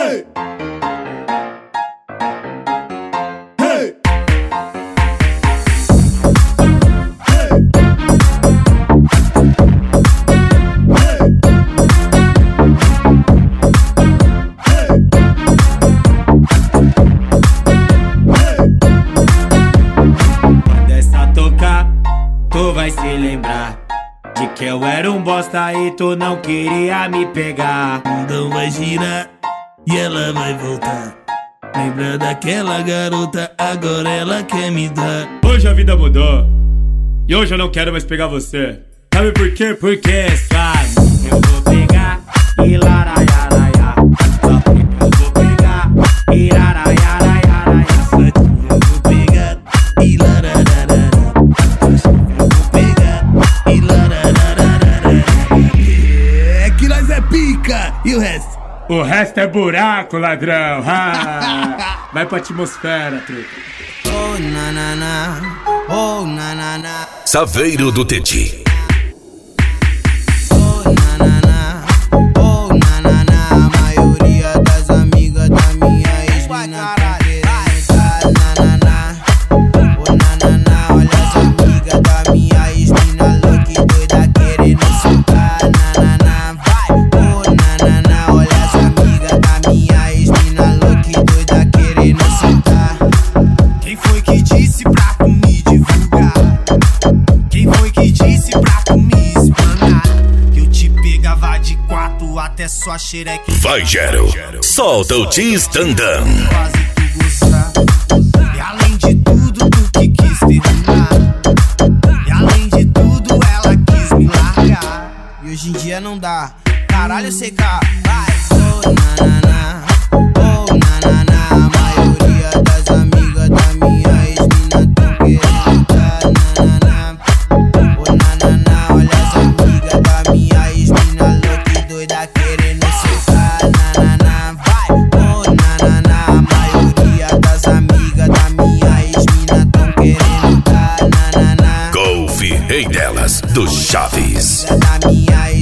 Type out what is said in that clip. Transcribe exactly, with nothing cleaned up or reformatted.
Hey! Hey! Quando essa tocar, tu vai se lembrar de que eu era um bosta e tu não queria me pegar. Então vai girar e ela vai voltar. Lembra daquela garota, agora ela quer me dar. Hoje a vida mudou e hoje eu não quero mais pegar você. Sabe por quê? Porque é suave. Eu vou pegar e laraiaraia. Eu vou pegar e laraiaraia. Eu vou pegar e larararara. Eu vou pegar e larararara. É que nós é pica e o resto? O resto é buraco, ladrão. Ah, vai pra atmosfera, truta. Oh, na, na, na. Oh, na, na, na. Saveiro do Teti. Oh, na, na, na. Oh, na, na, na. A maioria das amigas da minha ex-mina tá querendo dar, na, na, na. Oh, na, na, na. Olha as amigas da minha ex-mina louca e doida querendo soltar, na, na, na. Vai, oh, na, na, na. Olha as amigas da minha ex-mina louca e doida querendo soltar. Quem foi que disse pra tu me divulgar? Quem foi que disse pra tu me espanar? Que eu te pegava de quatro até sua xereca. Vai, Gero. Solta o T-Standam. Quase tu gostar. E além de tudo, tu que quis terminar. E além de tudo, ela quis me largar. E hoje em dia não dá. Caralho, C K, vai. Oh, na, na, na. Oh, na, na, na. A maioria das amigas da minha ex-mina tão querendo dar, na, na, na. Oh, na, na, na. Olha as amigas da minha ex-mina louca e doida querendo soltar, na, na, na. Vai, oh, na, na, na. A maioria das amigas da minha ex-mina tão querendo dar, na, na, na. Golfe, rei delas, do Chaves. Da minha